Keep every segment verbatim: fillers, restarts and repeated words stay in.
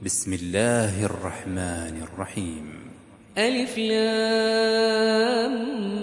بسم الله الرحمن الرحيم. ألف لام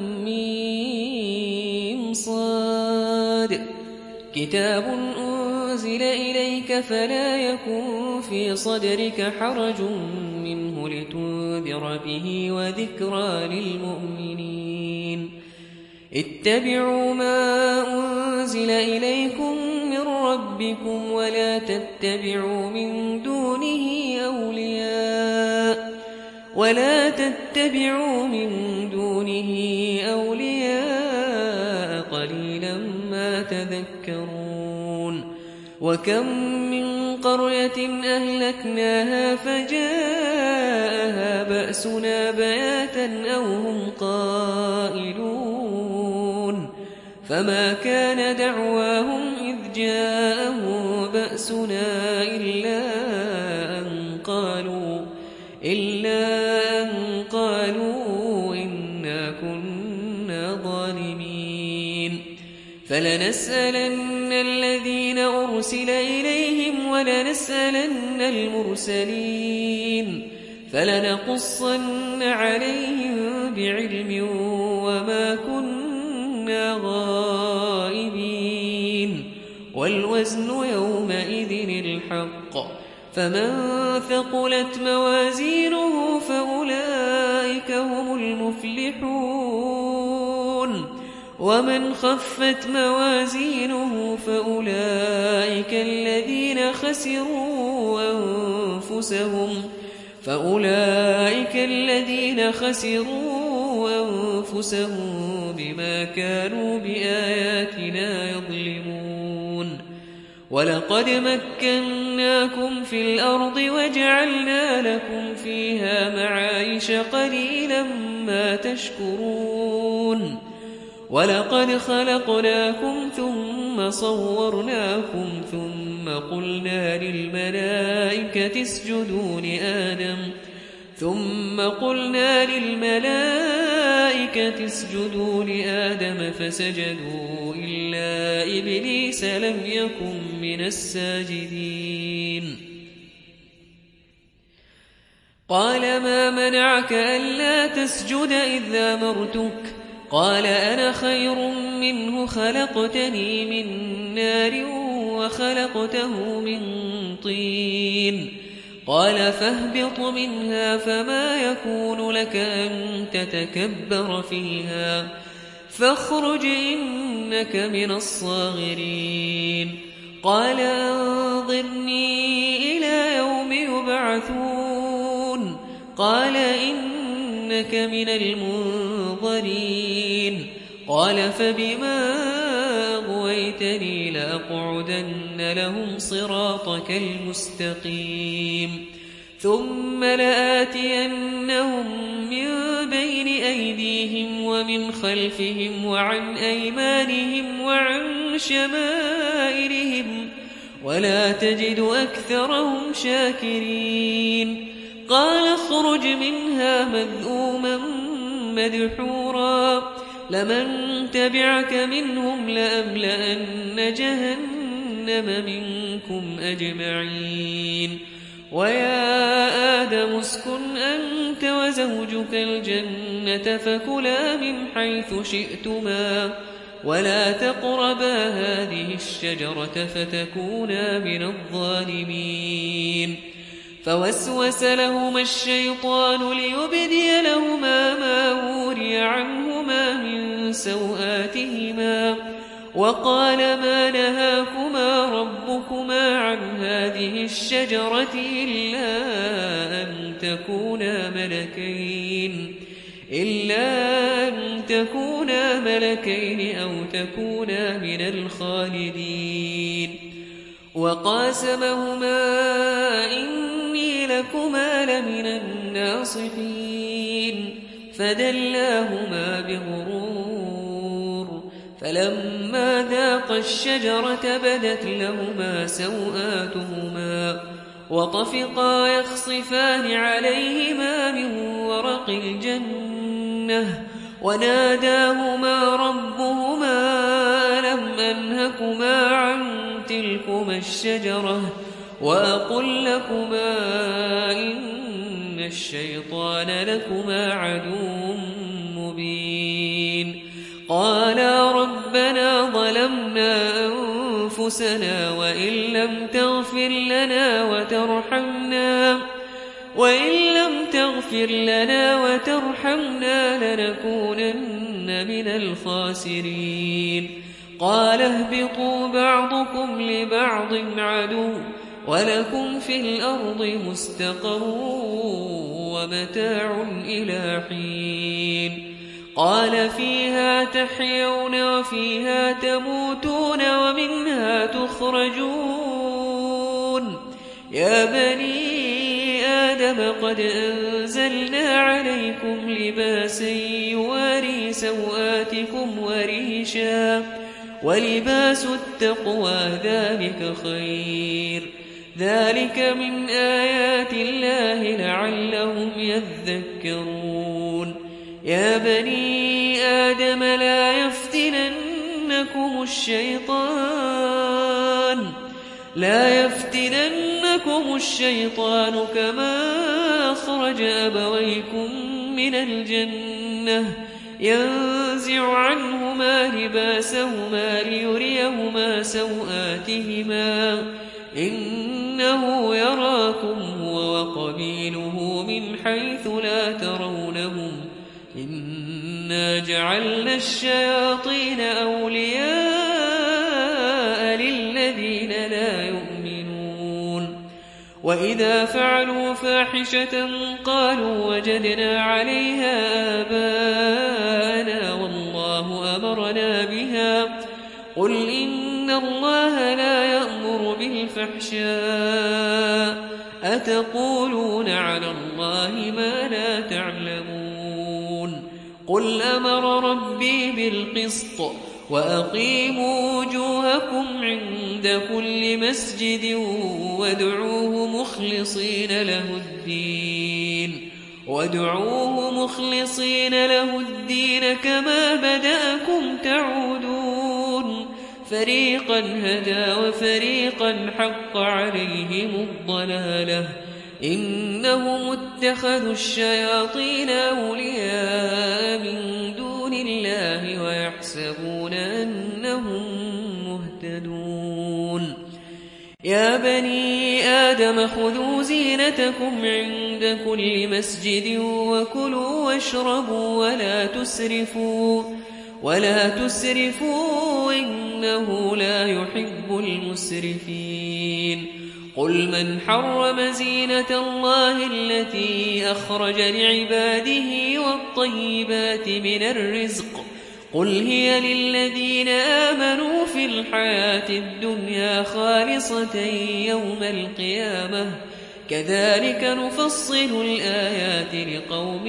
ميم صاد. كتاب أنزل إليك فلا يكن في صدرك حرج منه لتنذر به وذكرى للمؤمنين. اتبعوا ما أنزل إليكم من ربكم ولا تتبعوا من دونه أولياء ولا تتبعوا من دونه أولياء قليلا ما تذكرون. وكم من قرية أهلكناها فجاءها بأسنا بياتا أو هم قائلون فما كان دعواهم إذ جاءهم بأسنا إلا أن قالوا إلا أن قالوا إنا كنا ظالمين. فلنسألن الذين أرسل إليهم ولنسألن المرسلين فلنقصن عليهم بعلم وما كنا غائبين. والوزن يومئذ الحق فمن ثقلت موازينه فأولئك هم المفلحون ومن خفت موازينه فأولئك الذين خسروا أنفسهم فأولئك الذين خسروا أنفسهم بما كانوا بآياتنا يظلمون. ولقد مكناكم في الأرض وجعلنا لكم فيها معايش قليلا ما تشكرون. ولقد خلقناكم ثم صورناكم ثم قلنا للملائكة اسجدوا لآدم ثم قلنا للملائكة اسجدوا لآدم فسجدوا إلا إبليس لم يكن من الساجدين. قال ما منعك ألا تسجد إذ أمرتك؟ قال أنا خير منه خلقتني من نار وخلقته من طين. قال فاهبط منها فما يكون لك أن تتكبر فيها فاخرج إنك من الصاغرين. قال أنظرني إلى يوم يبعثون. قال إنك من المنظرين. قال فبما أغويتني لأقعدن لهم صراطك المستقيم ثم لآتينهم من بين أيديهم ومن خلفهم وعن أيمانهم وعن شمائلهم ولا تجد أكثرهم شاكرين. قال اخرج منها مذءوما مدحورا لمن تبعك منهم لأملأن جهنم منكم أجمعين. ويا آدم اسكن أنت وزوجك الجنة فكلا من حيث شئتما ولا تقربا هذه الشجرة فتكونا من الظالمين. فوسوس لهما الشيطان ليبدي لهما ما وري عنهما من سوآتهما وقال ما نهاكما ربكما عن هذه الشجرة إلا أن تكونا ملكين إلا أن تكونا ملكين أو تكونا من الخالدين. وقاسمهما إني لكما لمن الناصحين فدلاهما بغرور فلما ذاقا الشجرة بدت لهما سوآتهما وطفقا يخصفان عليهما من ورق الجنة وناداهما ربهما ألم أنهكما عن تلكما الشجرة وأقل لكما الشيطان لكما عدو مبين قالا ربنا ظلمنا أنفسنا وإن لم تغفر لنا وترحمنا وإن لم تغفر لنا وترحمنا لنكونن من الخاسرين قال اهبطوا بعضكم لبعض عدو ولكم في الأرض مستقر ومتاع إلى حين قال فيها تحيون وفيها تموتون ومنها تخرجون يا بني آدم قد أنزلنا عليكم لباسا يواري سوآتكم وريشا ولباس التقوى ذلك خير ذلك من آيات الله لعلهم يذكرون يا بني آدم لا يفتننكم الشيطان لا يفتننكم الشيطان كما أخرج أبويكم من الجنة ينزع عنهما لباسهما ليريهما سوآتهما إنه يراكم هو وقبيله من حيث لا ترونهم إنا جعلنا الشياطين أولياء للذين لا يؤمنون وإذا فعلوا فاحشة قالوا وجدنا عليها آباءنا والله أمرنا بها قل إن الله لا يأمر بالفحشاء أتقولون على الله ما لا تعلمون قل أمر ربي بالقسط وأقيموا وجوهكم عند كل مسجد وادعوه مخلصين له الدين وادعوه مخلصين له الدين كما بدأكم تعودون فريقا هدى وفريقا حق عليهم الضلالة إنهم اتخذوا الشياطين أولياء من دون الله ويحسبون أنهم مهتدون يا بني آدم خذوا زينتكم عند كل مسجد وكلوا واشربوا ولا تسرفوا ولا تسرفوا إنه لا يحب المسرفين قل من حرم زينة الله التي أخرج لعباده والطيبات من الرزق قل هي للذين آمنوا في الحياة الدنيا خالصة يوم القيامة كذلك نفصل الآيات لقوم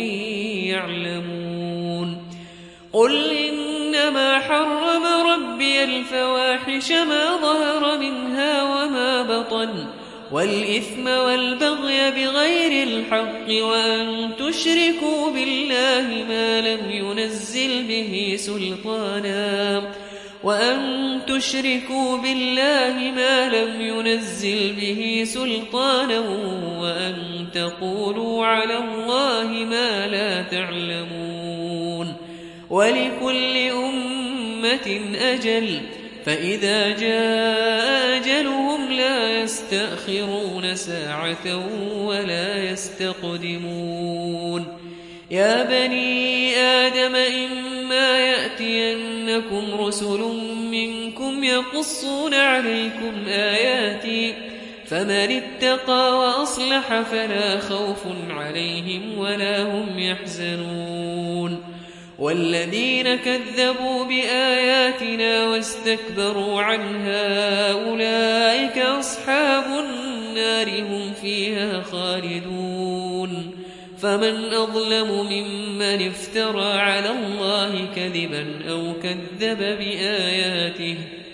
يعلمون قل إنما حرم ربي الفواحش ما ظهر منها وما بطن والإثم والبغي بغير الحق وأن تشركوا بالله ما لم ينزل به سلطانا وأن تشركوا بالله ما لم ينزل به سلطانا وأن تقولوا على الله ما لا تعلمون ولكل أمة أجل فإذا جاء أجلهم لا يستأخرون ساعة ولا يستقدمون يا بني آدم إما يأتينكم رسل منكم يقصون عليكم آياتي فمن اتقى وأصلح فلا خوف عليهم ولا هم يحزنون والذين كذبوا بآياتنا واستكبروا عنها أولئك أصحاب النار هم فيها خالدون فمن أظلم ممن افترى على الله كذبا أو كذب بآياته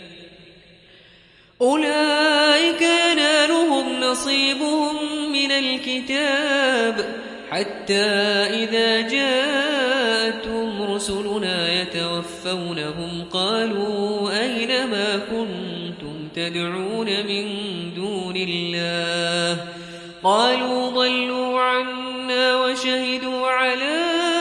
أولئك ينالهم نصيبهم من الكتاب حتى إذا جاءتهم رسلنا يتوفونهم قالوا أين ما كنتم تدعون من دون الله قالوا ضلوا عنا وشهدوا على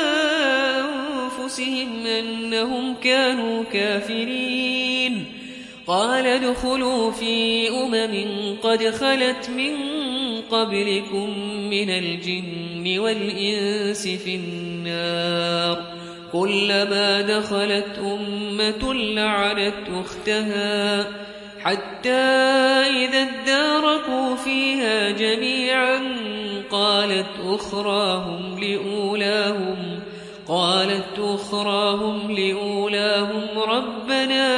أنفسهم أنهم كانوا كافرين قال ادخلوا في أمم قد خلت من قبلكم من الجن والإنس في النار كلما دخلت أمة لعنت أختها حتى إذا اداركوا فيها جميعا قالت أخراهم لأولاهم قالت أخراهم لأولاهم ربنا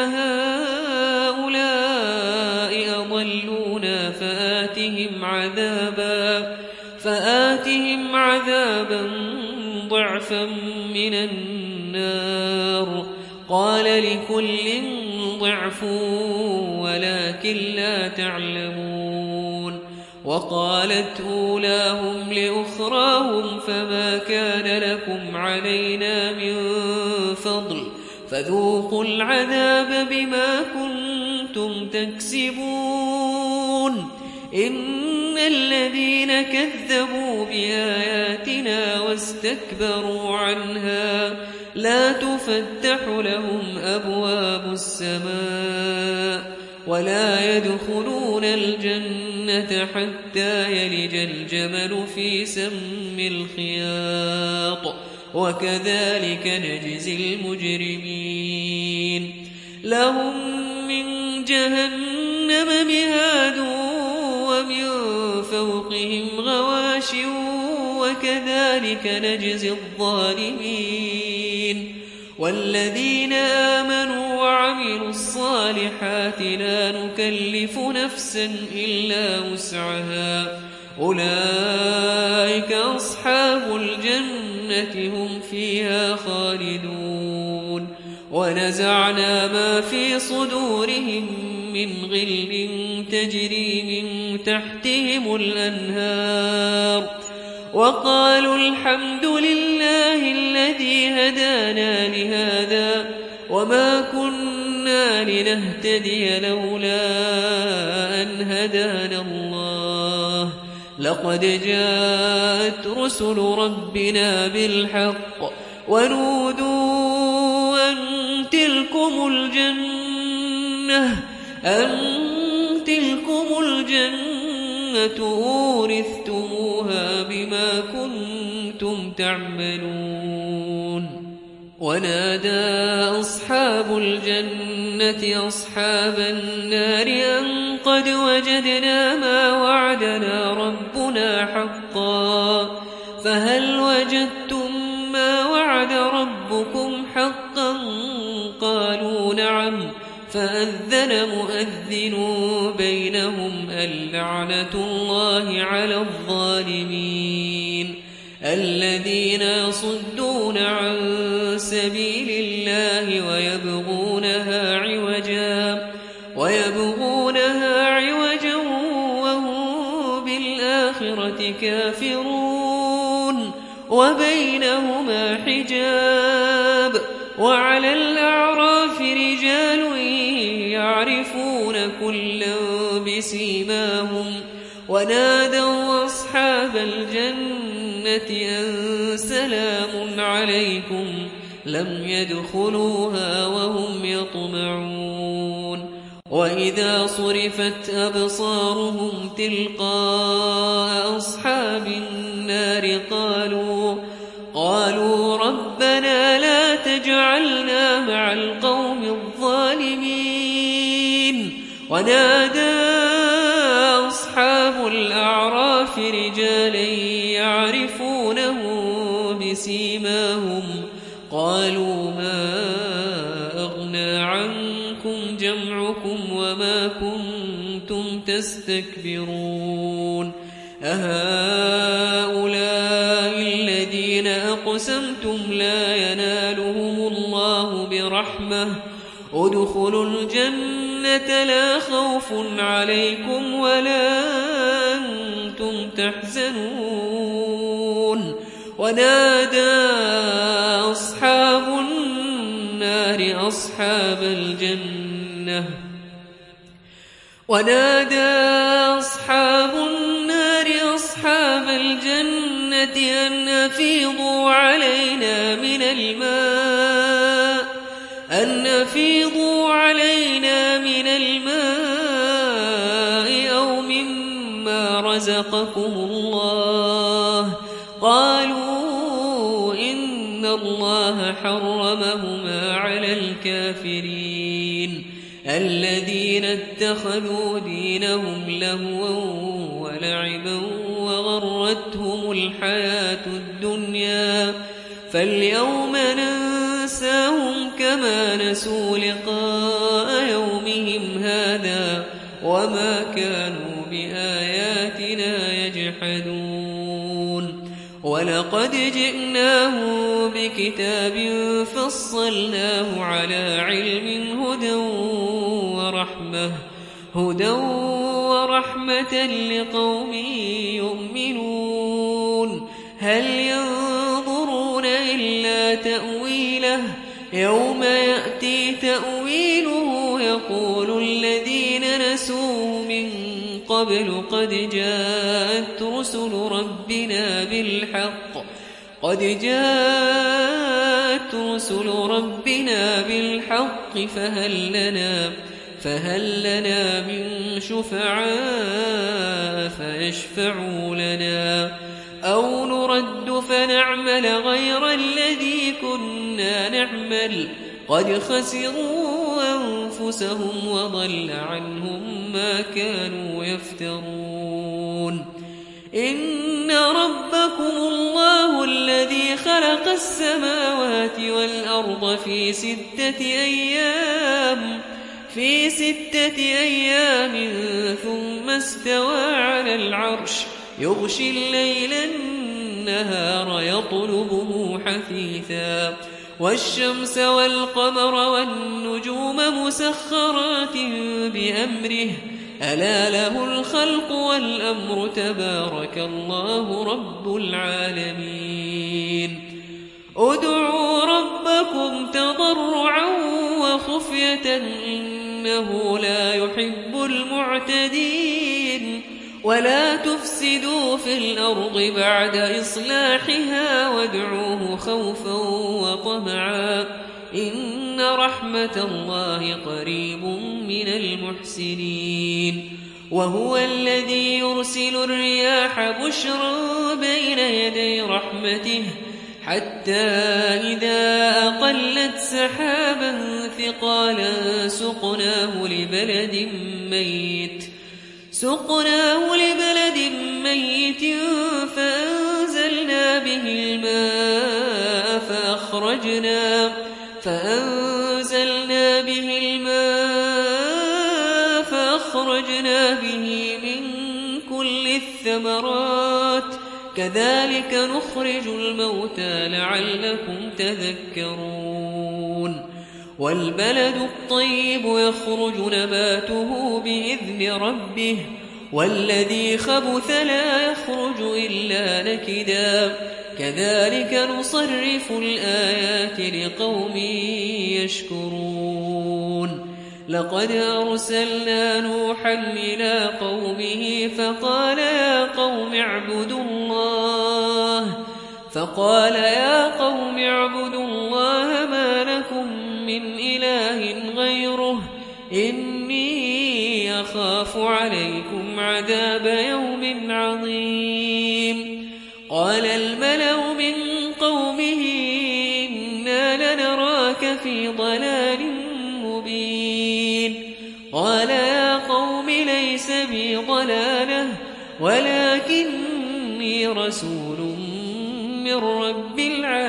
هؤلاء أضلونا فآتهم عذابا فآتهم عذابا ضعفا من النار قال لكل ضعف ولكن لا تعلمون وقالت أولاهم لأخراهم فما كان لكم علينا من فضل فذوقوا العذاب بما كنتم تكسبون إن الذين كذبوا بآياتنا واستكبروا عنها لا تفتح لهم أبواب السماء ولا يدخلون الجنة حتى يلج الجمل في سم الخياط وكذلك نجزي المجرمين لهم من جهنم مهاد ومن فوقهم غواش وكذلك نجزي الظالمين والذين آمنوا وعملوا الصالحات لا نكلف نفسا إلا وسعها أولئك أصحاب الجنة هم فيها خالدون ونزعنا ما في صدورهم من غل تجري من تحتهم الأنهار وقالوا الحمد لله الذي هدانا لهذا وما كنا لنهتدي لولا أن هدانا الله لقد جاءت رسل ربنا بالحق ونودوا أن تلكم الجنة أن تلكم الجنة أورثتموها بما كنتم تعملون ونادى أصحاب الجنة أصحاب النار أن قد وجدنا ما وعدنا ربنا حقا فهل وجدتم ما وعد ربكم حقا قالوا نعم فأذن مؤذن بينهم اللعنة الله على الظالمين الذين يصدون عن سبيل الله ويبغونها عوجا ويبغونها عوجا وهم بالآخرة كافرون وبينهما حجاب وعلى الأعراف رجال يعرفون كلا بسيماهم ونادوا أصحاب الجنة أن سلام عليكم لم يدخلوها وهم يطمعون وإذا صرفت أبصارهم تلقاء أصحاب النار قالوا قالوا ربنا لا تجعلنا مع القوم الظالمين ونادى أصحاب الأعراف رجالا يعرفونه بسيماهم قالوا ما أغنى عنكم جمعكم وما كنتم تستكبرون أهؤلاء الذين أقسمتم لا ينالهم الله برحمة ادخلوا الجنة لا خوف عليكم ولا أنتم تحزنون ونادى أصحاب النار أصحاب الجنة ونادى أصحاب النار أصحاب الجنة أن أفيضوا علينا من الماء أن أفيضوا علينا من الماء أو مما رزقكم الله قالوا إن الله حرمهما على الكافرين الذين اتخذوا دينهم لهوا ولعبا وغرتهم الحياة الدنيا فاليوم ننساهم كما نسوا لقاء يومهم هذا وما كانوا بآياتنا يجحدون ولقد جئناهم بكتاب فصلناه على علم هدى ورحمة هدى ورحمة لقوم يؤمنون هل ينظرون إلا تأويله يوم يأتي تأويله يقول الذين نسوه من قبل قد جاءت رسل ربنا بالحق قد جاءت رسل ربنا بالحق فهل لنا فهل لنا من شفعاء فيشفعوا لنا أو نرد فنعمل غير الذي كنا نعمل قد خسروا أنفسهم وضل عنهم ما كانوا يفترون إن ربكم الله الذي خلق السماوات والأرض في ستة أيام في ستة أيام ثم استوى على العرش يغشي الليل النهار يطلبه حثيثا والشمس والقمر والنجوم مسخرات بأمره ألا له الخلق والأمر تبارك الله رب العالمين ادعوا ربكم تضرعا وخفية إنه لا يحب المعتدين ولا تفسدوا في الأرض بعد إصلاحها وادعوه خوفا وطمعا إن رحمة الله قريب من المحسنين وهو الذي يرسل الرياح بشرا بين يدي رحمته حتى إذا أقلت سحابا ثقالا سقناه لبلد ميت سقناه لبلد ميت فأنزلنا به الماء فأخرجنا فأنزلنا به الماء فأخرجنا به من كل الثمرات كذلك نخرج الموتى لعلكم تذكرون والبلد الطيب يخرج نباته بإذن ربه والذي خبث لا يخرج إلا نكدا كذلك نصرف الآيات لقوم يشكرون لقد أرسلنا نوحا إلى قومه فقال يا قوم اعبدوا الله فقال يا قوم اعبدوا الله ما لكم من إله غيره إني أخاف عليكم عذاب يوم عظيم قال الملأ من قومه إنا لنراك في ضلال مبين قال يا قوم ليس بي ضلالة ولكني رسول من رب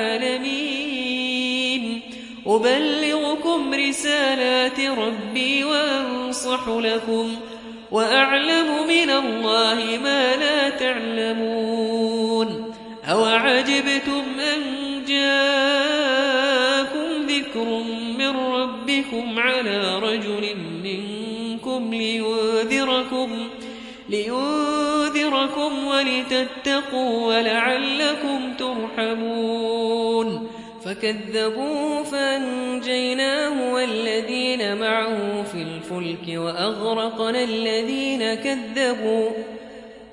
العالمين أبلغكم رسالات ربي وأنصح لكم وأعلم من الله ما لا تعلمون أوعجبتم أن جاءكم ذكر من ربكم على رجل منكم لينذركم لينذركم ولتتقوا ولعلكم ترحمون فكذبوا فأنجيناه والذين معه في الفلك وأغرقنا الذين كذبوا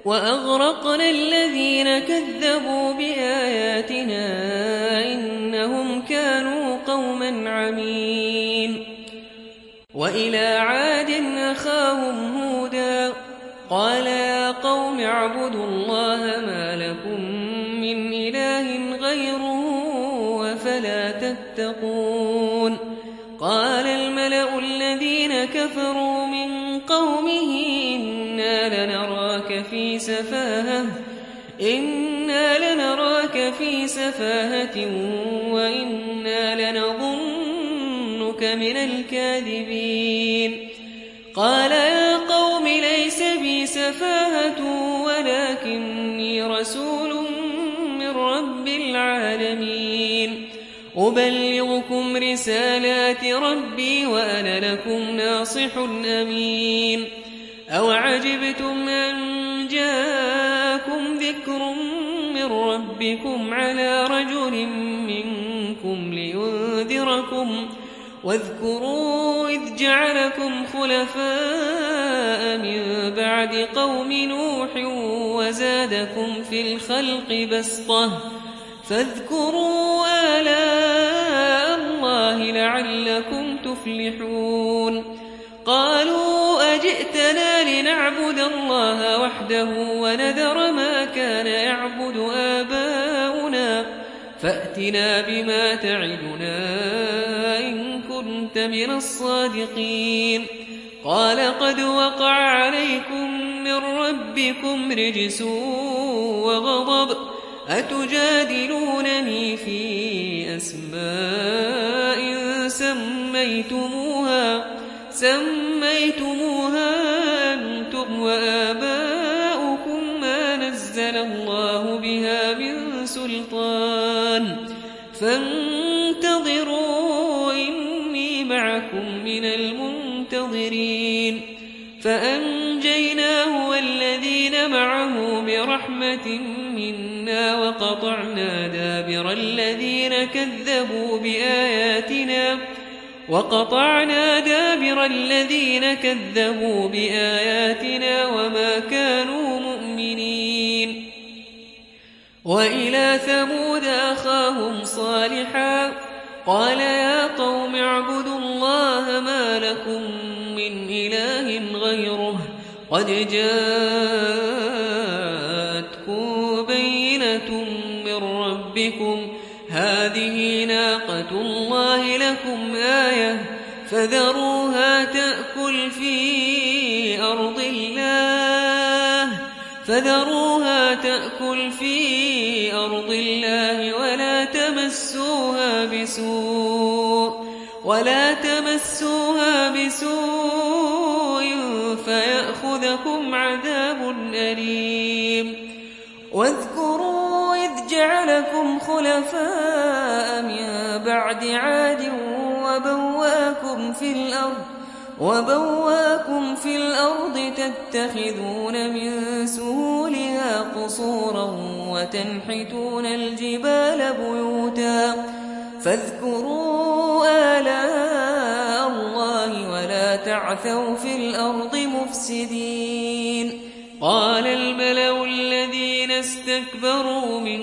وأغرقنا الذين كذبوا بآياتنا إنهم كانوا قوما عمين وإلى عاد أخاهم هودا قال يا قوم اعبدوا الله ما لكم من إله غيره أفلا تتقون قال الملأ الذين كفروا من قومه إنا لنراك في سفاهة إنا لنراك في سفاهة وإنا لنظنك من الكاذبين قال يا قوم ليس بي سفاهة ولكني رسول من رب العالمين أبلغكم رسالات ربي وأنا لكم ناصح أمين أوعجبتم أن جاءكم ذكر من ربكم على رجل منكم لينذركم واذكروا إذ جعلكم خلفاء من بعد قوم نوح وزادكم في الخلق بسطة فاذكروا آلاء الله لعلكم تفلحون قالوا أجئتنا لنعبد الله وحده ونذر ما كان يعبد آباؤنا فأتنا بما تعدنا إن كنت من الصادقين قال قد وقع عليكم من ربكم رجس وغضب أتجادلونني في أسماء سميتموها سميتموها أنتم وآباؤكم ما نزل الله بها من سلطان فانتظروا إني معكم من المنتظرين فأنجيناه والذين معه برحمة منا وقطعنا دابر الذين كذبوا بآياتنا وقطعنا دابر الذين كذبوا بآياتنا وما كانوا مؤمنين وإلى ثمود أخاهم صالحا قال يا قوم اعبدوا الله ما لكم من إله غيره قد جاءتكم بينة من ربكم هذه ناقة الله لكم آية فذروها تأكل في أرض الله فذروها تأكل في أرض الله ولا تمسوها بسوء ولا تمسوها بسوء فيأخذكم عذاب أليم واذكروا إذ جعلكم خلفاء من بعد عاد وبواكم في الأرض وبواكم في الأرض تتخذون من سهولها قصورا وتنحتون الجبال بيوتا فاذكروا آلاء الله ولا تعثوا في الأرض مفسدين قال الملأ الذين استكبروا من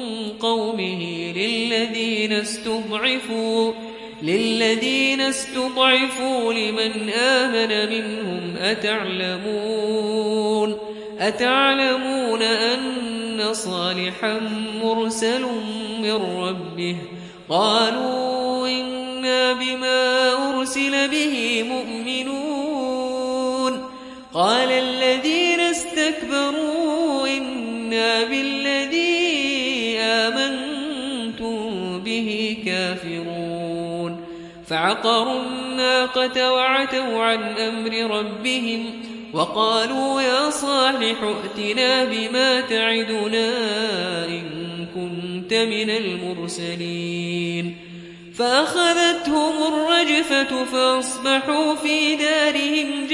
قومه للذين استضعفوا للذين استضعفوا لمن آمن منهم أتعلمون أتعلمون أن صالحا مرسل من ربه قالوا إنا بما أرسل به مؤمنون قال الذين استكبروا إنا بالذي آمنتم به كافرون فعقروا الناقة وعتوا عن أمر ربهم وقالوا يا صالح ائتنا بما تعدنا إن كنت من المرسلين فأخذتهم الرجفة فأصبحوا في دارهم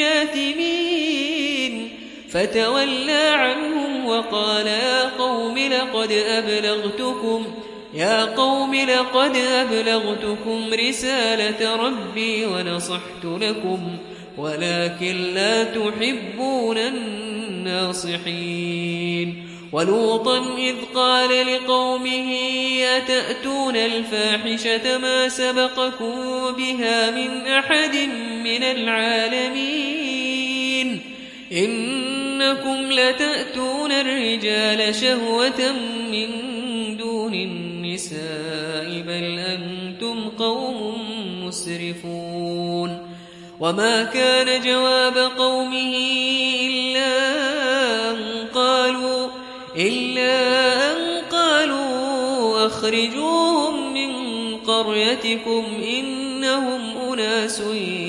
جاثمين فتولى عنهم وقال يا قوم لقد أبلغتكم يا قوم لقد أبلغتكم رسالة ربي ونصحت لكم ولكن لا تحبون الناصحين ولوطا إذ قال لقومه أتأتون الفاحشة ما سبقكم بها من أحد من العالمين إنكم لتأتون الرجال شهوة من دون النساء بل أنتم قوم مسرفون وما كان جواب قومه إلا أن قالوا إلا أن قالوا أخرجوهم من قريتكم إنهم أناس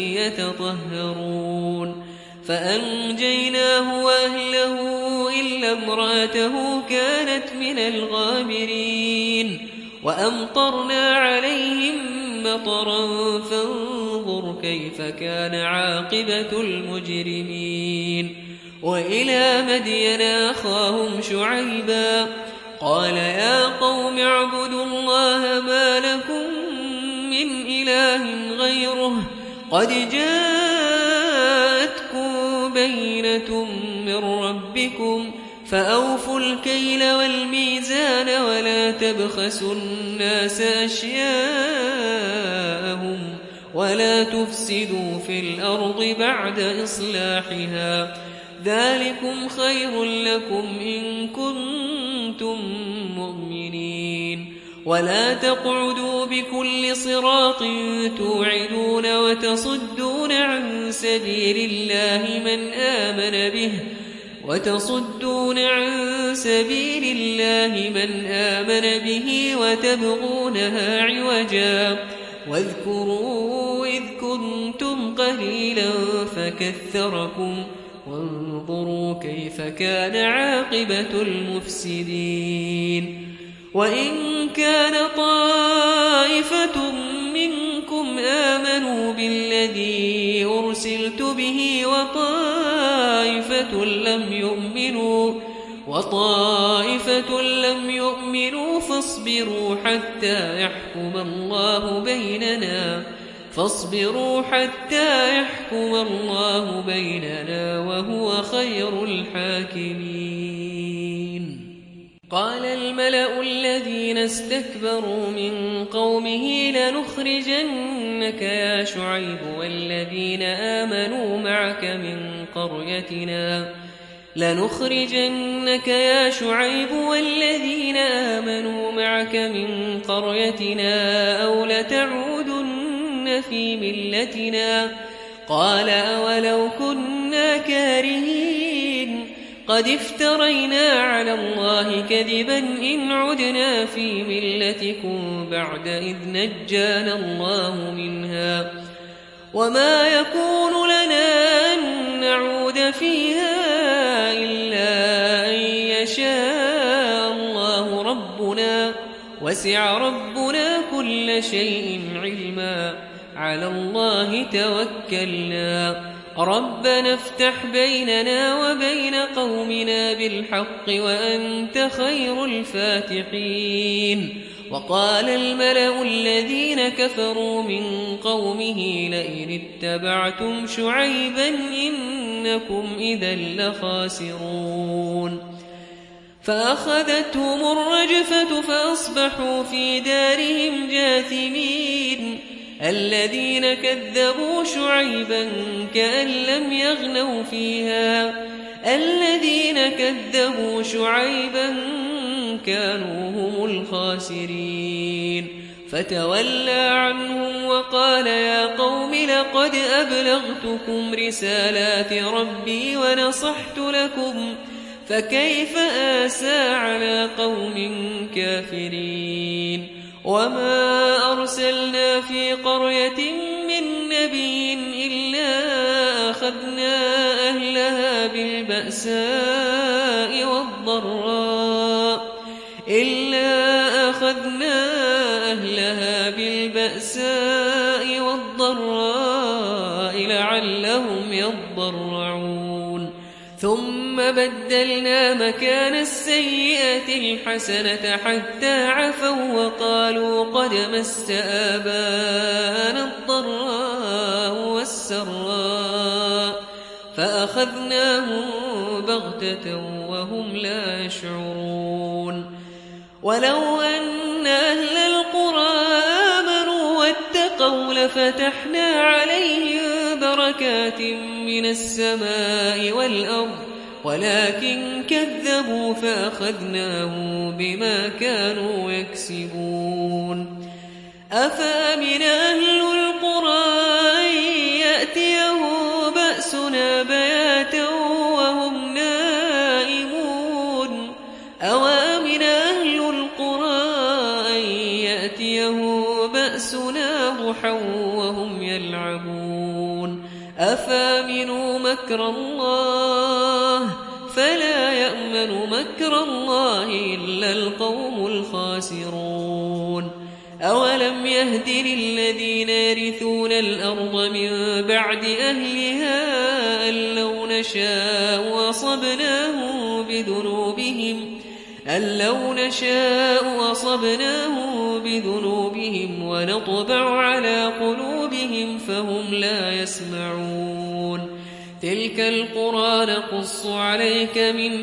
يتطهرون فأنجيناه وأهله إلا امرأته كانت من الغابرين وأمطرنا عليهم مطرا فانظر كيف كان عاقبة المجرمين وإلى مدين أخاهم شعيبا قال يا قوم اعبدوا الله ما لكم من إله غيره قد جاءتكم بينة من ربكم فأوفوا الكيل والميزان ولا تبخسوا الناس أشياءهم ولا تفسدوا في الأرض بعد إصلاحها ذلكم خير لكم إن كنتم مؤمنين ولا تقعدوا بكل صراط توعدون وتصدون عن سبيل الله من آمن به وتصدون عن سبيل الله من آمن به وتبغونها عوجا واذكروا إذ كنتم قليلا فكثركم وانظروا كيف كان عاقبة المفسدين وإن كان طائفة منكم آمنوا بالذي أرسلت به وطائفة لم يؤمنوا وطائفة لم يؤمنوا فاصبروا حتى يحكم الله بيننا فاصبروا حتى يحكم الله بيننا وهو خير الحاكمين قال الملأ الذين استكبروا من قومه لنخرجنك يا شعيب والذين آمنوا معك من قريتنا لنخرجنك يا شعيب والذين آمنوا معك من قريتنا أو لتعودن في ملتنا قال أولو كنا كارهين قد افترينا على الله كذبا إن عدنا في ملتكم بعد إذ نجانا الله منها وما يكون لنا أن نعود فيها إلا أن يشاء الله ربنا وسع ربنا كل شيء علما على الله توكلنا ربنا افتح بيننا وبين قومنا بالحق وأنت خير الفاتحين وقال الملأ الذين كفروا من قومه لئن اتبعتم شعيبا إنكم إذا لخاسرون فأخذتهم الرجفة فأصبحوا في دارهم جاثمين الذين كذبوا شعيبا كأن لم يغنوا فيها الذين كذبوا شعيبا كانوا هم الخاسرين فتولى عنهم وقال يا قوم لقد أبلغتكم رسالات ربي ونصحت لكم فكيف آسى على قوم كافرين وما أرسلنا في قرية من نبي إلا أخذنا أهلها بالبأساء والضراء إلا أخذنا أهلها بالبأساء والضراء لعلهم يضرعون ثم بدلنا مكان السيئة الحسنة حتى عفوا وقالوا قد مس آباءنا الضراء والسراء فأخذناهم بغتة وهم لا يشعرون ولو أن أهل القرى آمنوا واتقوا لفتحنا عليهم بركات من السماء والأرض ولكن كذبوا فأخذناهم بما كانوا يكسبون أفأمن أهل القرى أن يأتيهم بأسنا بياتا وهم نائمون أوامن أهل القرى أن يأتيهم بأسنا ضحى وهم يلعبون أفامنوا مكر الله فلا يأمن مكر الله إلا القوم الخاسرون أولم يهد للذين يرثون الأرض من بعد أهلها أن لو نشاء أصبناهم بذنوبهم أن لو نشاء أصبناهم بذنوبهم ونطبع على قلوبهم فهم لا يسمعون تلك القرى نقص عليك من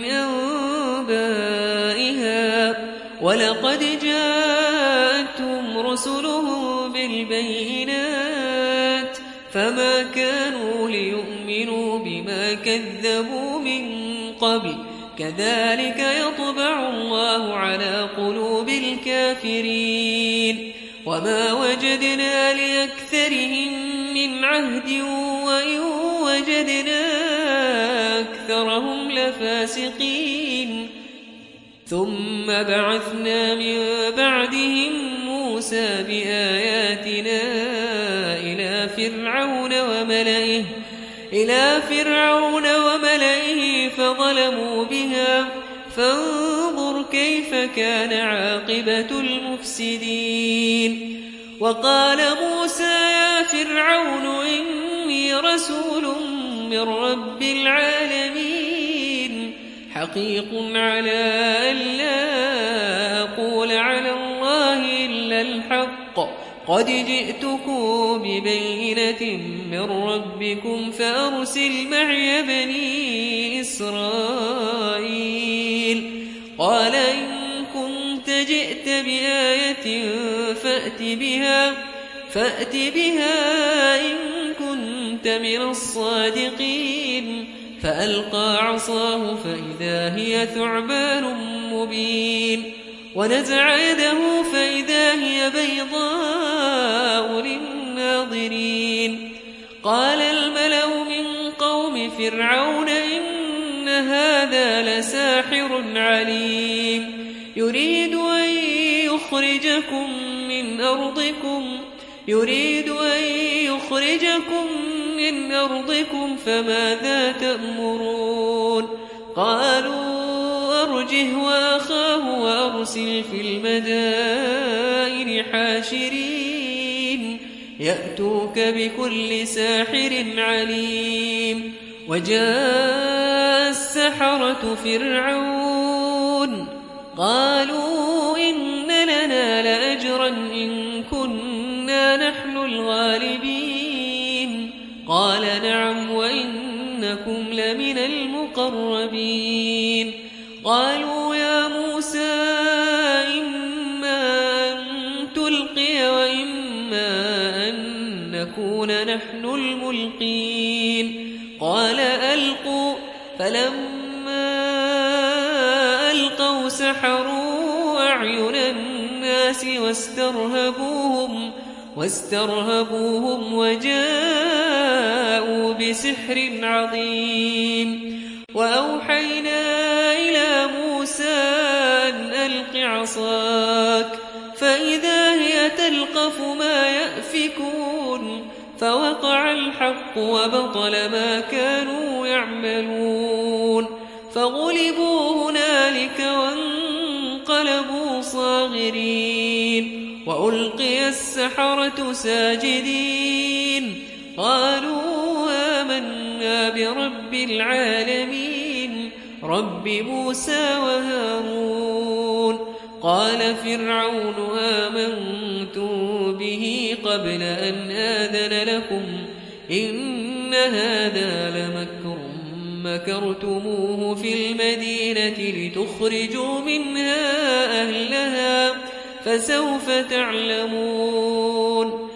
أنبائها ولقد جاءتهم رسلهم بالبينات فما كانوا ليؤمنوا بما كذبوا من قبل كذلك يطبع الله على قلوب الكافرين وما وجدنا لأكثرهم من عهد وإن وجدنا أكثرهم لفاسقين ثم بعثنا من بعدهم موسى بآياتنا إلى فرعون وملئه إلى فرعون وملئه فظلموا بها فانظر كيف كان عاقبة المفسدين وقال موسى يا فرعون إني رسول من رب العالمين حقيق على أن لا أقول على الله إلا الحق قد جئتكم ببينة من ربكم فأرسل معي بني إسرائيل قال إن كنت جئت بآية فأت بها فأت بها إن كنت من الصادقين فألقى عصاه فإذا هي ثعبان مبين ونزع يده فإذا هي بيضاء للناظرين قال الملأ من قوم فرعون إن هذا لساحر عليم يريد أن يخرجكم من أرضكم يريد أن يخرجكم من أرضكم فماذا تأمرون قالوا أرجه وأخاه وأرسل في المدائن حاشرين يأتوك بكل ساحر عليم وجاء السحرة فرعون قالوا إن لنا لأجرا إن كنا نحن الغالبين قال نعم وإنكم لمن المقربين قالوا يا موسى إما أن تلقي وإما أن نكون نحن الملقين قال ألقوا فلما ألقوا سحروا أعين الناس واسترهبوهم واسترهبوهم وجاءوا بسحر عظيم وأوحينا إلى موسى أن ألق عصاك فإذا هي تلقف ما يأفكون فوقع الحق وبطل ما كانوا يعملون فغلبوا هنالك وانقلبوا صاغرين وألقي السحرة ساجدين قالوا آمنا برب العالمين رب موسى وهارون قال فرعون آمنتم به قبل أن آذن لكم إن إن هذا لمكر مكرتموه في المدينة لتخرجوا منها أهلها فسوف تعلمون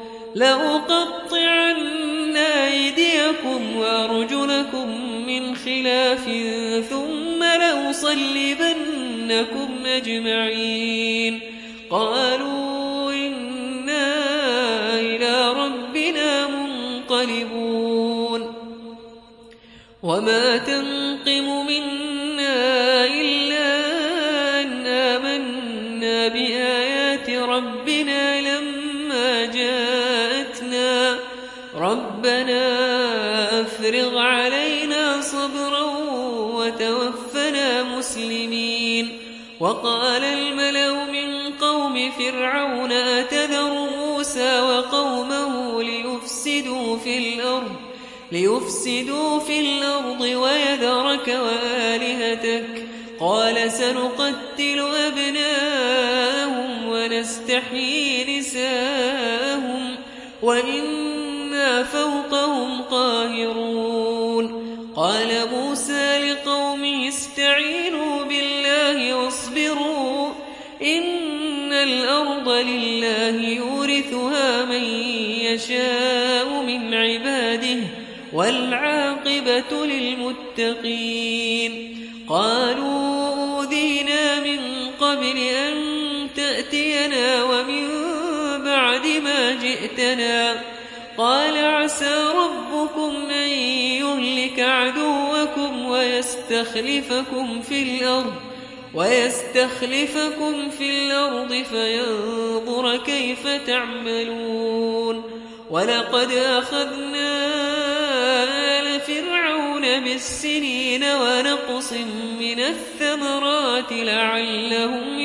لأقطعن أيديكم وأرجلكم من خلاف ثم لأصلبنكم أجمعين قالوا إنا إلى ربنا منقلبون وما تنقم منا إلا أن آمنا بآيات ربنا لما جاءتنا ربنا أفرغ علينا صبرا وتوفنا مسلمين وقال الملأ من قوم فرعون أتذر موسى وقومه ليفسدوا في الأرض ليفسدوا في الأرض ويذرك وآلهتك قال سنقتل أبناءهم ونستحيي نساءهم وإنا فوقهم قاهرون قال موسى لقومه استعينوا بالله واصبروا إن الأرض لله يورثها من يشاء من عباده والعاقبة للمتقين قالوا أوذينا من قبل أن تأتينا ومن بعد ما جئتنا قال عسى ربكم أن يهلك عدوكم ويستخلفكم في الأرض ويستخلفكم في الأرض فينظر كيف تعملون ولقد أخذنا آل فرعون بالسنين ونقص من الثمرات لعلهم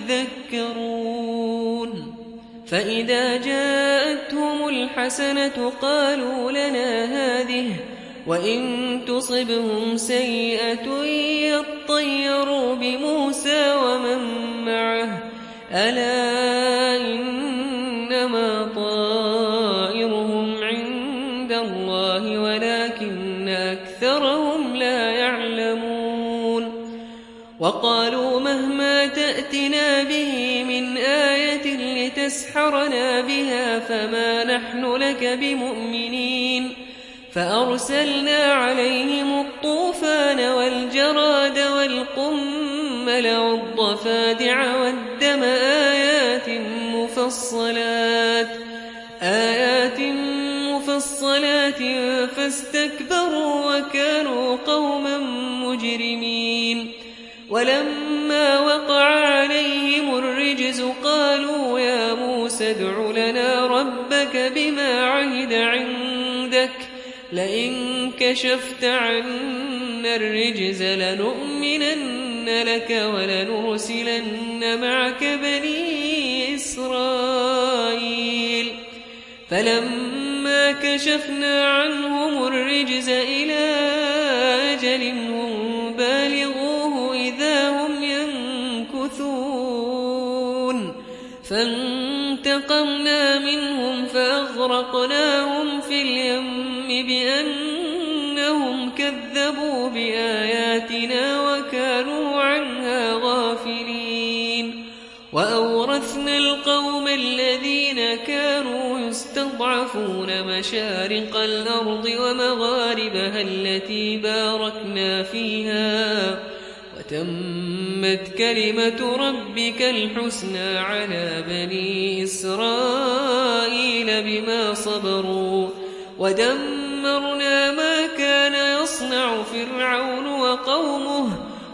يذكرون فإذا جاءتهم الحسنة قالوا لنا هذه وإن تصبهم سيئة يطيروا بموسى ومن معه ألا إنما طائرهم عند الله ولكن أكثرهم لا يعلمون وقالوا مهما تأتنا به من آية لتسحرنا بها فما نحن لك بمؤمنين فأرسلنا عليهم الطوفان والجراد والقمل والضفادع والدم آيات مفصلات آيات مفصلات فاستكبروا وكانوا قوما مجرمين ولما وقع عليهم الرجز قالوا يا موسى ادع لنا ربك بما عهد عندك لئن كشفت عنا الرجز لنؤمنن لك ولنرسلن معك بني إسرائيل فلما كشفنا عنهم الرجز إلى أجل هم بالغوه إذا هم ينكثون فانتقمنا منهم فأغرقناهم في اليم بأنهم كذبوا بآياتنا وكانوا عنها غافلين وأورثنا القوم الذين كانوا يستضعفون مشارق الأرض ومغاربها التي باركنا فيها وتمت كلمة ربك الحسنى على بني إسرائيل بما صبروا ودمرنا ما كان يصنع فرعون وقومه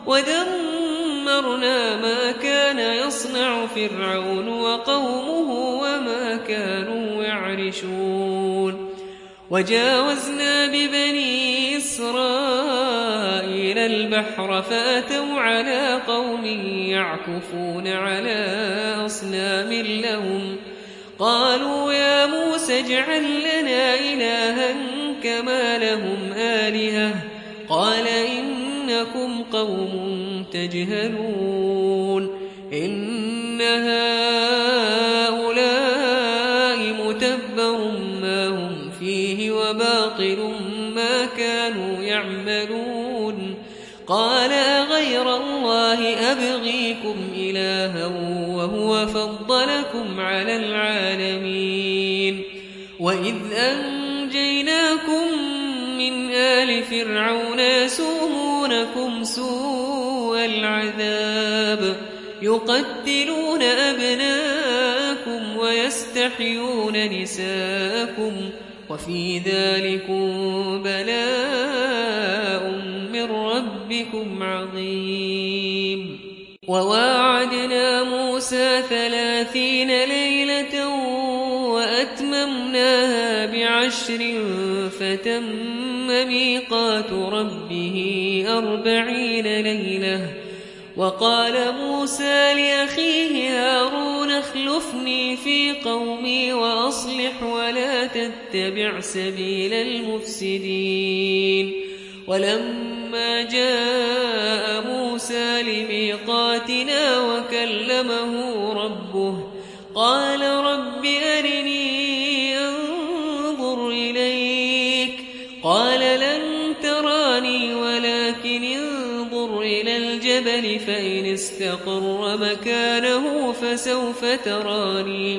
ودمرنا ما كان يصنع فرعون وقومه وما كانوا يعرشون وجاوزنا ببني إسرائيل البحر فأتوا على قوم يعكفون على أصنام لهم قالوا يا موسى اجعل لنا إلها كما لهم آلهة قال إنكم قوم تجهلون إن هؤلاء متبر ما هم فيه وباطل أبغيكم إلها وهو فضلكم على العالمين وإذ أنجيناكم من آل فرعون يسومونكم سوء العذاب يقتلون أبناءكم ويستحيون نساءكم وفي ذلكم بلاء من ربكم عظيم وواعدنا موسى ثلاثين ليلة وأتممناها بعشر فتم ميقات ربه أربعين ليلة وقال موسى لأخيه هارون اخلفني في قومي وأصلح ولا تتبع سبيل المفسدين ولما جاء موسى لميقاتنا وكلمه ربه قال رب أرني أنظر إليك قال لن تراني ولكن انظر إلى الجبل فإن استقر مكانه فسوف تراني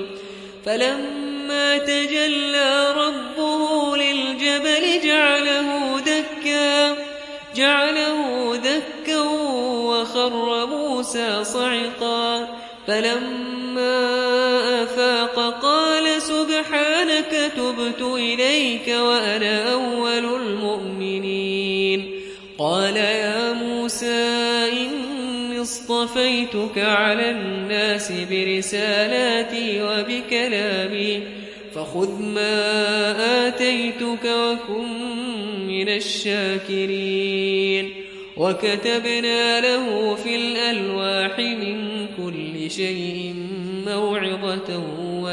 فلما تجلى ربه للجبل جعله دكا جعله دكا وخر موسى صعقا فلما أفاق قال سبحانك تبت إليك وأنا أول المؤمنين قال يا موسى إني اصطفيتك على الناس برسالاتي وبكلامي فخذ ما آتيتك وكن من الشاكرين وكتبنا له في الألواح من كل شيء موعظة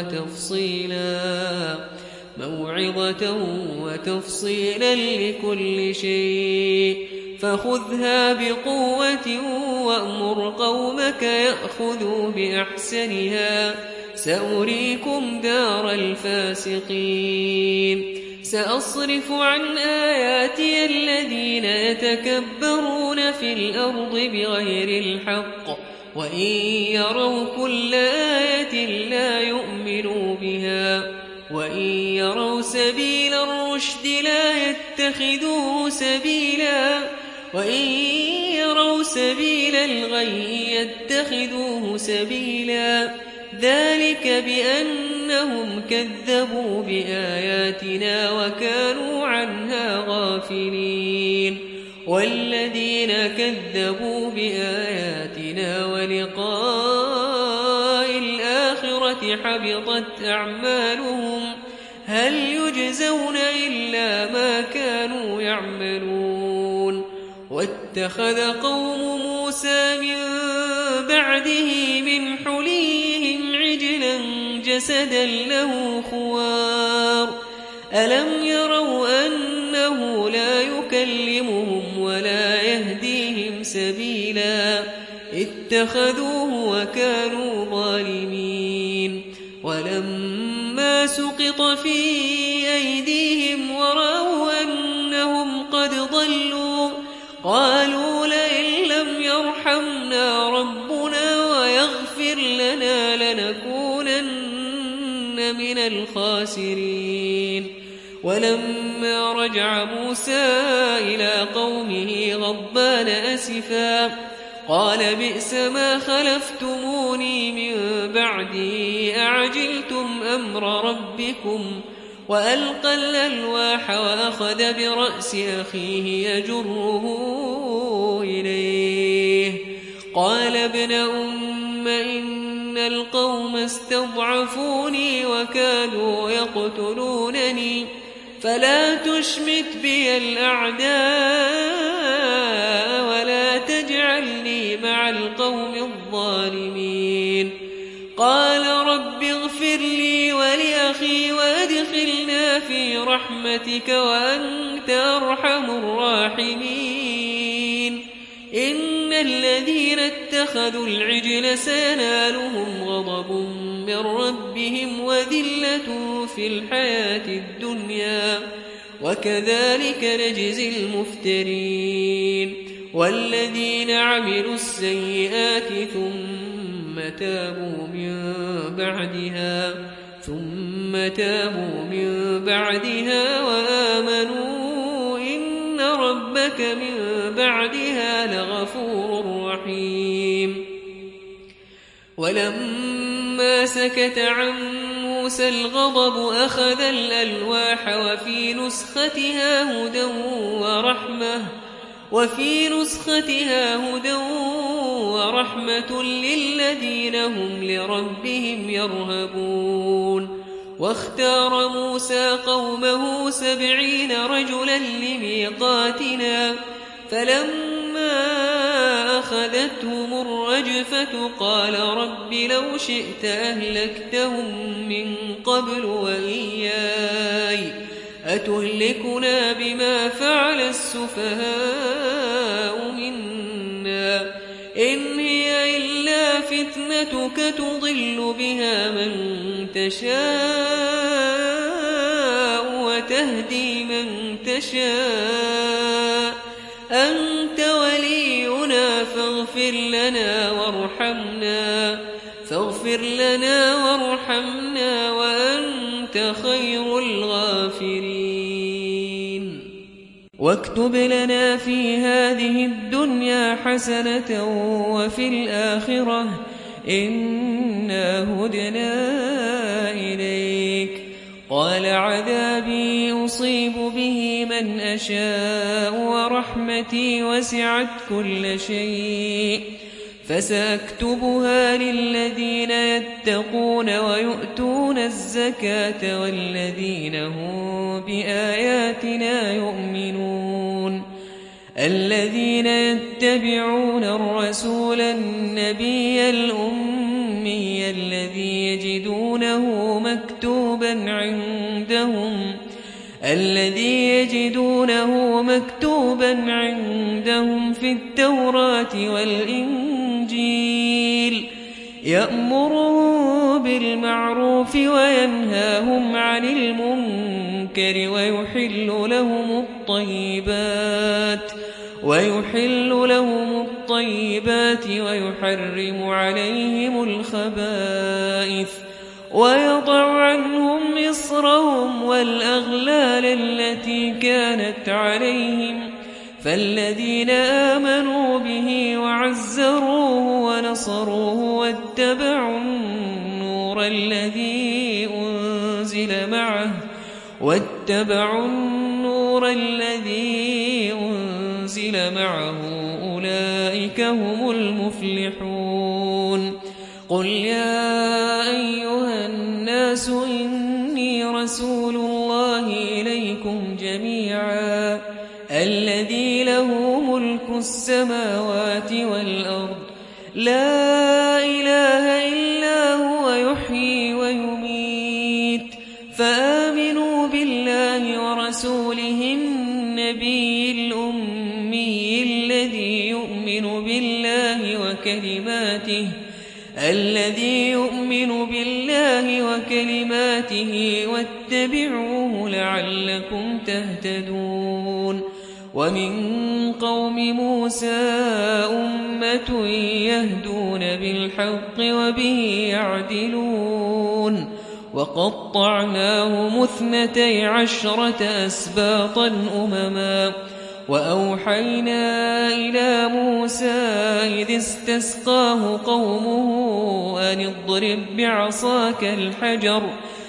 وتفصيلا موعظة وتفصيلا لكل شيء فخذها بقوة وأمر قومك يأخذوا بأحسنها سأريكم دار الفاسقين سأصرف عن آياتي الذين يتكبرون في الأرض بغير الحق وإن يروا كل آية لا يؤمنوا بها وإن يروا سبيل الرشد لا يتخذوه سبيلا وإن يروا سبيل الغي يتخذوه سبيلا ذلك بأنهم كذبوا بآياتنا وكانوا عنها غافلين والذين كذبوا بآياتنا ولقاء الآخرة حبطت أعمالهم هل يجزون إلا ما كانوا يعملون واتخذ قوم موسى من بعده من حليهم عجلا جسدا له خوار ألم يروا أنه لا يكلمهم ولا يهديهم سبيلا اتخذوه وكانوا ظالمين ولما سقط في أيديهم ورأوا أنهم قد ضلوا قالوا لئن لم يرحمنا ربنا ويغفر لنا لنكونن من الخاسرين ولما رجع موسى إلى قومه غضبان أسفا قال بئس ما خلفتموني من بعدي أعجلتم أمر ربكم وألقى الألواح وأخذ برأس أخيه يجره إليه قال ابن أم إن القوم استضعفوني وكانوا يقتلونني فلا تشمت بي الأعداء ولا تجعلني مع القوم الظالمين قال رب اغفر لي ولأخي وادخلنا في رحمتك وأنت أرحم الراحمين إن الذين اتخذوا العجل سينالهم غضب من ربهم وذلة في الحياة الدنيا وكذلك نجزي المفترين والذين عملوا السيئات ثم تابوا من بعدها ثم تابوا من بعدها وآمنوا إن ربك من بعدها لغفور رحيم. ولما سكت عن موسى الغضب أخذ الألواح وفي نسختها هدى ورحمة وفي نسختها هدى ورحمة للذين هم لربهم يرهبون. واختار موسى قومه سبعين رجلا لميقاتنا فلما أخذتهم الرجفة قال رب لو شئت أهلكتهم من قبل وإياي أتهلكنا بما فعل السفهاء منا إن هي إلا فتنتك تضل بها من تشاء وتهدي من تشاء أنت ولينا فاغفر لنا وارحمنا فاغفر لنا وارحمنا وأنت خير الغافرين. واكتب لنا في هذه الدنيا حسنة وفي الآخرة إنا هدنا إليك. قال عذابي أصيب به من أشاء ورحمتي وسعت كل شيء فسأكتبها للذين يتقون ويؤتون الزكاة والذين هم بآياتنا يؤمنون. الذين يتبعون الرسول النبي الأمي الذي يجدونه مكتوبا عندهم الذي يجدونه مكتوبا عندهم في التوراة والإنجيل يأمرهم بالمعروف وينهاهم عن المنكر ويحل لهم الطيبات ويحل لهم الطيبات ويحرم عليهم الخبائث ويضع عنهم إصرهم والأغلال التي كانت عليهم. فالذين آمنوا به وعزروه ونصروه واتبعوا النور الذي أنزل معه واتبعوا النور الذي أنزل معه أولئك هم المفلحون. قل يا أيها الناس إني رسول الله إليكم جميعا الذي له ملك السماوات والأرض لا إله إلا هو يحيي ويميت فآمنوا بالله ورسوله النبي الأمي الذي يؤمن بالله وكلماته الذي يؤمن بالله وكلماته واتبعوه لعلكم تهتدون. ومن قوم موسى أمة يهدون بالحق وبه يعدلون. وقطعناهم اثنتي عشرة أسباطا أمما وأوحينا إلى موسى إذ استسقاه قومه أن اضرب بعصاك الحجر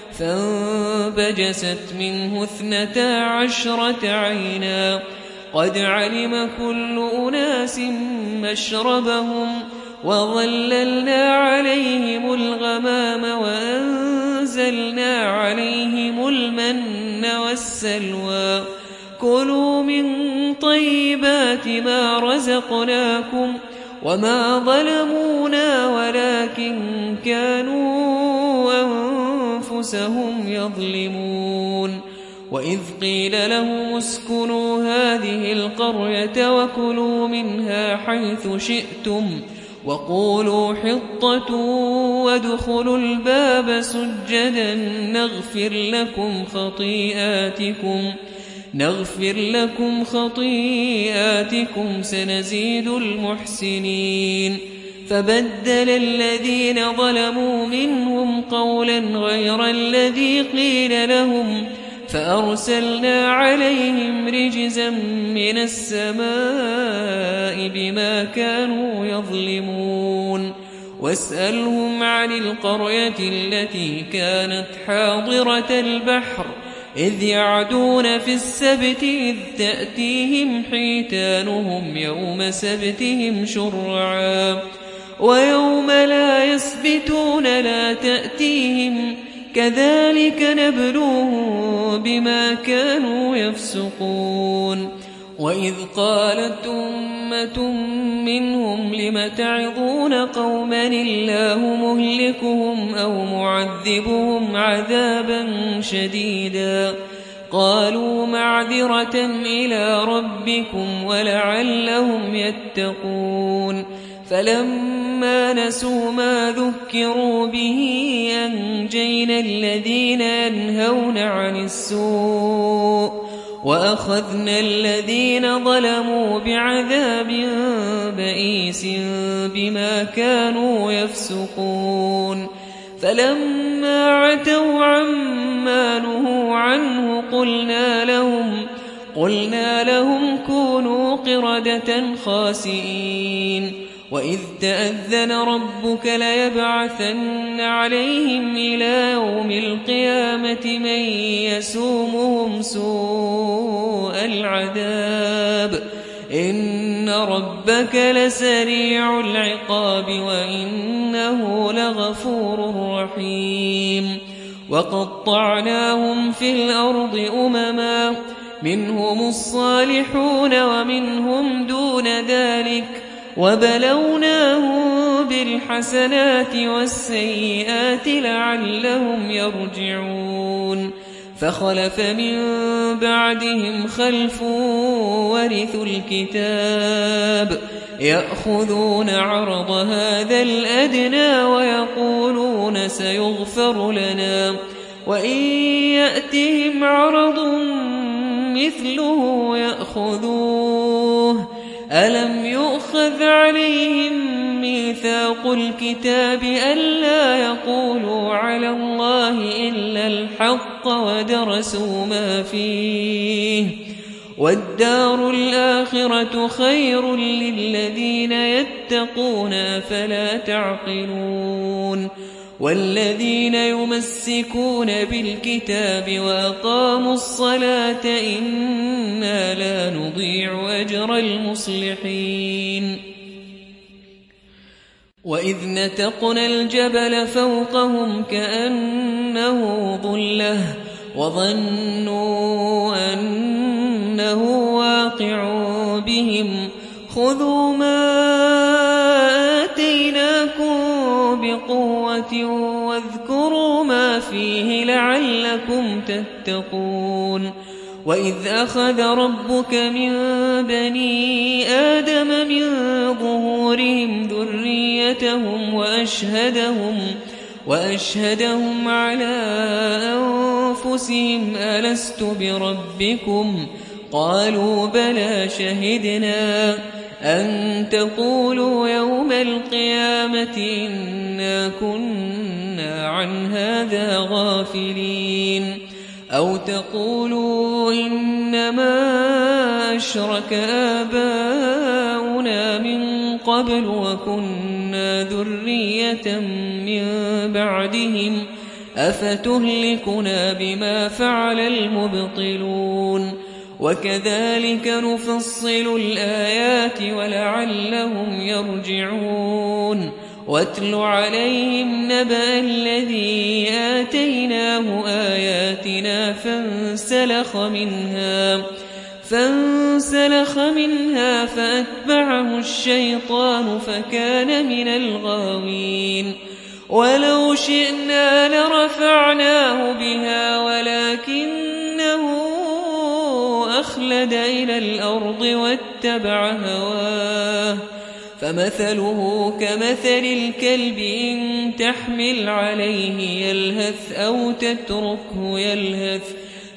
فانبجست منه اثنتا عشرة عينا قد علم كل أناس مشربهم وظللنا عليهم الغمام وأنزلنا عليهم المن والسلوى كلوا من طيبات ما رزقناكم وما ظلمونا ولكن كانوا أنفسهم يظلمون. وإذ قيل لهم اسكنوا هذه القرية وكلوا منها حيث شئتم وقولوا حطة وادخلوا الباب سجدا نغفر لكم خطيئاتكم نغفر لكم خطيئاتكم سنزيد المحسنين فبدل الذين ظلموا منهم قولا غير الذي قيل لهم فأرسلنا عليهم رجزا من السماء بما كانوا يظلمون واسألهم عن القرية التي كانت حاضرة البحر إذ يعدون في السبت إذ تأتيهم حيتانهم يوم سبتهم شرعا ويوم لا يسبتون لا تأتيهم كذلك نبلوهم بما كانوا يفسقون وإذ قالت أمة منهم لم تعظون قوما الله مهلكهم أو معذبهم عذابا شديدا قالوا معذرة إلى ربكم ولعلهم يتقون فلما نسوا ما ذكروا به أنجينا الذين ينهون عن السوء وأخذنا الذين ظلموا بعذاب بئيس بما كانوا يفسقون فلما عتوا عما نهوا عنه قلنا لهم قلنا لهم كونوا قردة خاسئين وإذ تأذن ربك ليبعثن عليهم إلى يوم القيامة من يسومهم سوء العذاب إن ربك لسريع العقاب وإنه لغفور رحيم وقطعناهم في الأرض أمما منهم الصالحون ومنهم دون ذلك وبلوناهم بالحسنات والسيئات لعلهم يرجعون فخلف من بعدهم خلف ورثوا الكتاب يأخذون عرض هذا الأدنى ويقولون سيغفر لنا وإن يأتهم عرض مثله يأخذوه ألم يؤخذ عليهم ميثاق الكتاب ألا يقولوا على الله إلا الحق ودرسوا ما فيه والدار الآخرة خير للذين يتقون أفلا تعقلون والذين يمسكون بالكتاب وأقاموا الصلاة إنا لا نضيع أجر المصلحين وإذ نتقنا الجبل فوقهم كأنه ظلة وظنوا أنه واقع بهم خذوا ما آتيناكم بقوة واذكروا ما فيه لعلكم تتقون وإذ أخذ ربك من بني آدم من ظهورهم ذريتهم وأشهدهم وأشهدهم على أنفسهم ألست بربكم قالوا بلى شهدنا أن تقولوا يوم القيامة إنا كنا عن هذا غافلين أو تقولوا إنما أشرك آباؤنا من قبل وكنا ذرية من بعدهم أفتهلكنا بما فعل المبطلون وكذلك نفصل الآيات ولعلهم يرجعون واتل عليهم نبأ الذي آتيناه آياتنا فانسلخ منها فانسلخ منها فأتبعه الشيطان فكان من الغاوين ولو شئنا لرفعناه بها ولكنه أخلد إلى الأرض واتبع هواه فمثله كمثل الكلب إن تحمل عليه يلهث أو تتركه يلهث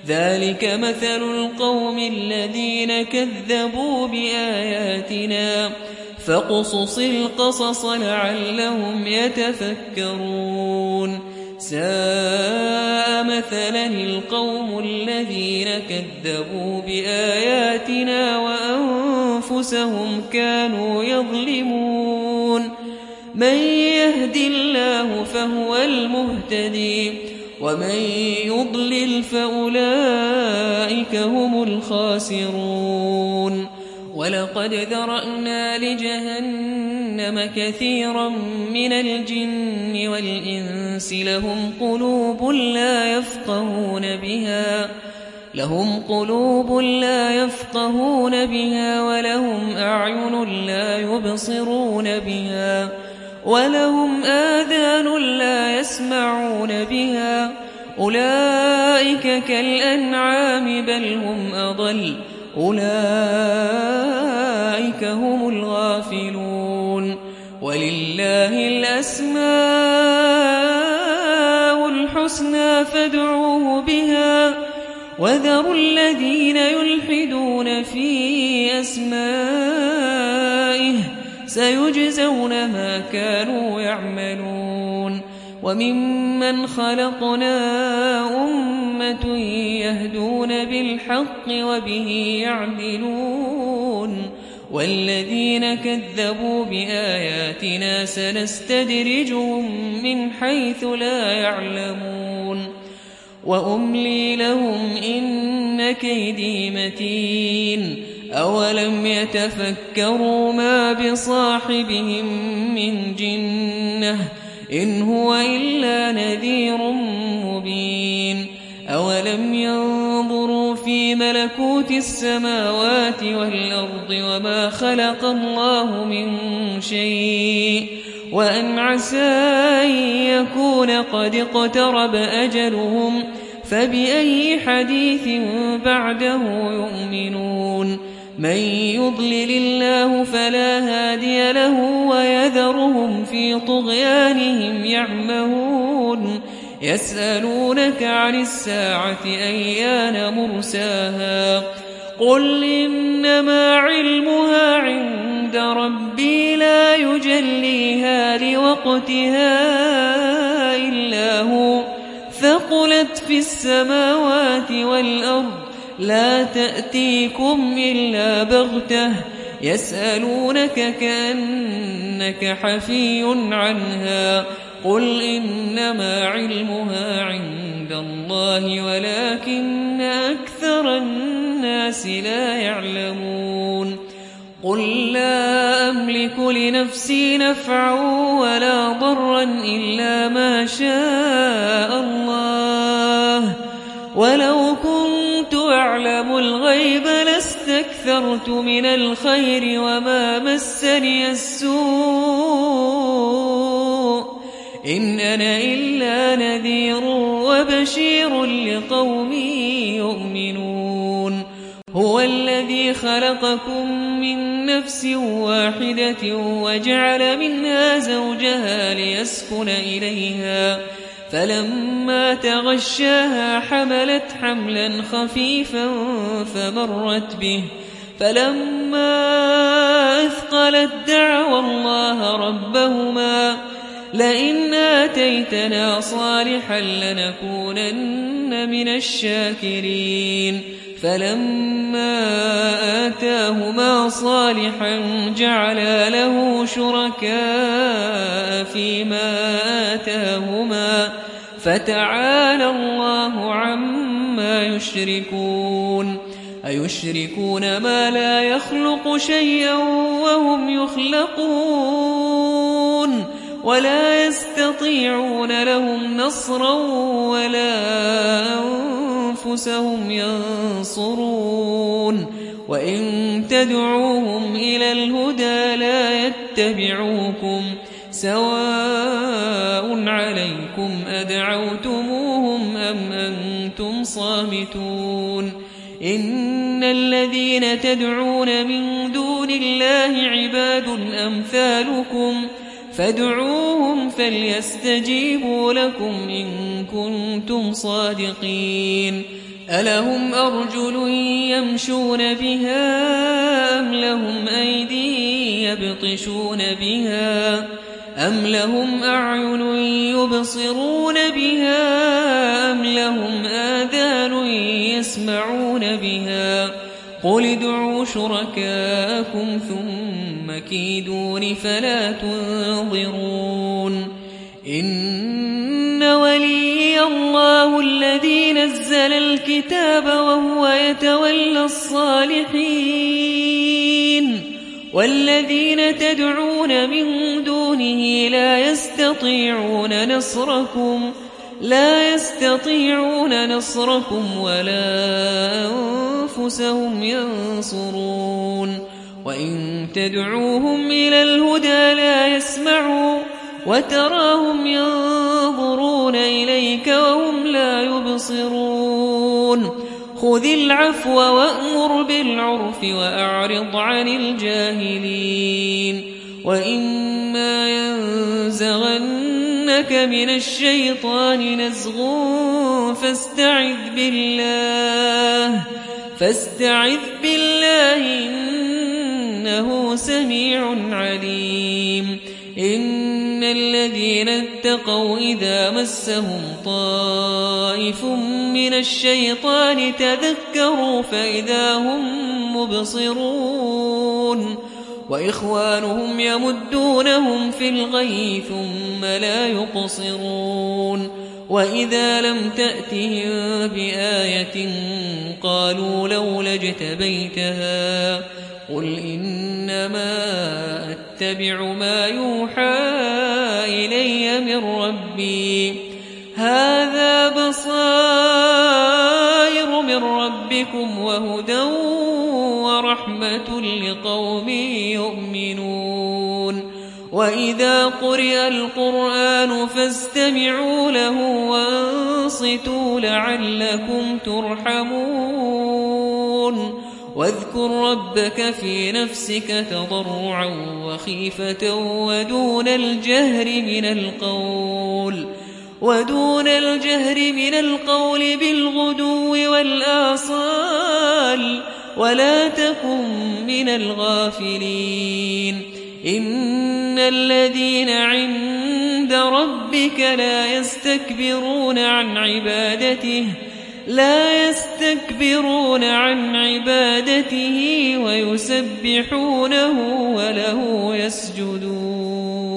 ذلك مثل القوم الذين كذبوا بآياتنا فاقصص القصص لعلهم يتفكرون ساء مثلا القوم الذين كذبوا بآياتنا وأنفسهم كانوا يظلمون من يهد الله فهو المهتدي ومن يضلل فأولئك هم الخاسرون ولقد ذرأنا لجهنم كثيرا من الجن والإنس لهم قلوب لا يفقهون بها لهم قلوب لا يفقهون بها ولهم أعين لا يبصرون بها ولهم آذان لا يسمعون بها أولئك كالأنعام بل هم أضل أولئك هم الغافلون ولله الأسماء الحسنى فادعوه بها وذروا الذين يلحدون في أسمائه سيجزون ما كانوا يعملون وممن خلقنا أمة يهدون بالحق وبه يعدلون والذين كذبوا بآياتنا سنستدرجهم من حيث لا يعلمون وأملي لهم إن كيدي متين أولم يتفكروا ما بصاحبهم من جنة إن هو إلا نذير مبين أولم ينظروا في ملكوت السماوات والأرض وما خلق الله من شيء وأن عسى أن يكون قد اقترب أجلهم فبأي حديث بعده يؤمنون من يضلل الله فلا هادي له ويذرهم في طغيانهم يعمهون يسألونك عن الساعة أيان مرساها قل إنما علمها عند ربي لا يجليها لوقتها إلا هو ثقلت في السماوات والأرض لا تأتيكم إلا بغتة يسألونك كأنك حفي عنها قل إنما علمها عند الله ولكن أكثر الناس لا يعلمون قل لا أملك لنفسي نفعا ولا ضرا إلا ما شاء الله ولو كنت أعلم الغيب لاستكثرت من الخير وما مسني السوء إن أنا إلا نذير وبشير لقوم يؤمنون هو الذي خلقكم من نفس واحدة وجعل منها زوجها ليسكن إليها فلما تغشاها حملت حملا خفيفا فمرت به فلما أثقلت دعوا الله ربهما لئن آتيتنا صالحا لنكونن من الشاكرين فلما آتاهما صالحا جعلا له شركاء فيما آتاهما فتعالى الله عما يشركون أيشركون ما لا يخلق شيئا وهم يخلقون ولا يستطيعون لهم نصرا ولا أنفسهم ينصرون وإن تدعوهم إلى الهدى لا يتبعوكم سواء عليكم أدعوتموهم أم أنتم صامتون إن الذين تدعون من دون الله عباد أمثالكم فادعوهم فليستجيبوا لكم إن كنتم صادقين ألهم أرجل يمشون بها أم لهم أيدي يبطشون بها أم لهم أعين يبصرون بها أم لهم آذان يسمعون بها قل ادعوا شركاءكم ثم كيدون فلا تنظرون إن ولي الله الذي نزل الكتاب وهو يتولى الصالحين والذين تدعون من دونه لا يستطيعون نصركم لا يستطيعون نصركم ولا أنفسهم ينصرون وإن تدعوهم إلى الهدى لا يسمعوا وتراهم ينظرون إليك وهم لا يبصرون خذ العفو وأمر بالعرف وأعرض عن الجاهلين وإما ينزغنك من الشيطان نزغ فاستعذ بالله فاستعذ بالله إنه سميع عليم إن الذين اتقوا إذا مسهم طائف من الشيطان تذكروا فإذا هم مبصرون وإخوانهم يمدونهم في الغي ثم لا يقصرون وإذا لم تأتهم بآية قالوا لولا اجتبيتها قل إنما أتبع ما يوحى إلي من ربي هذا بصائر من ربكم وهدى ورحمة لقوم يؤمنون وإذا قرئ القرآن فاستمعوا له وانصتوا لعلكم ترحمون واذكر ربك في نفسك تضرعا وخيفة ودون الجهر من القول ودون الجهر من القول بالغدو والآصال ولا تكن من الغافلين إن الذين عند ربك لا يستكبرون عن عبادته لا يستكبرون عن عبادته ويسبحونه وله يسجدون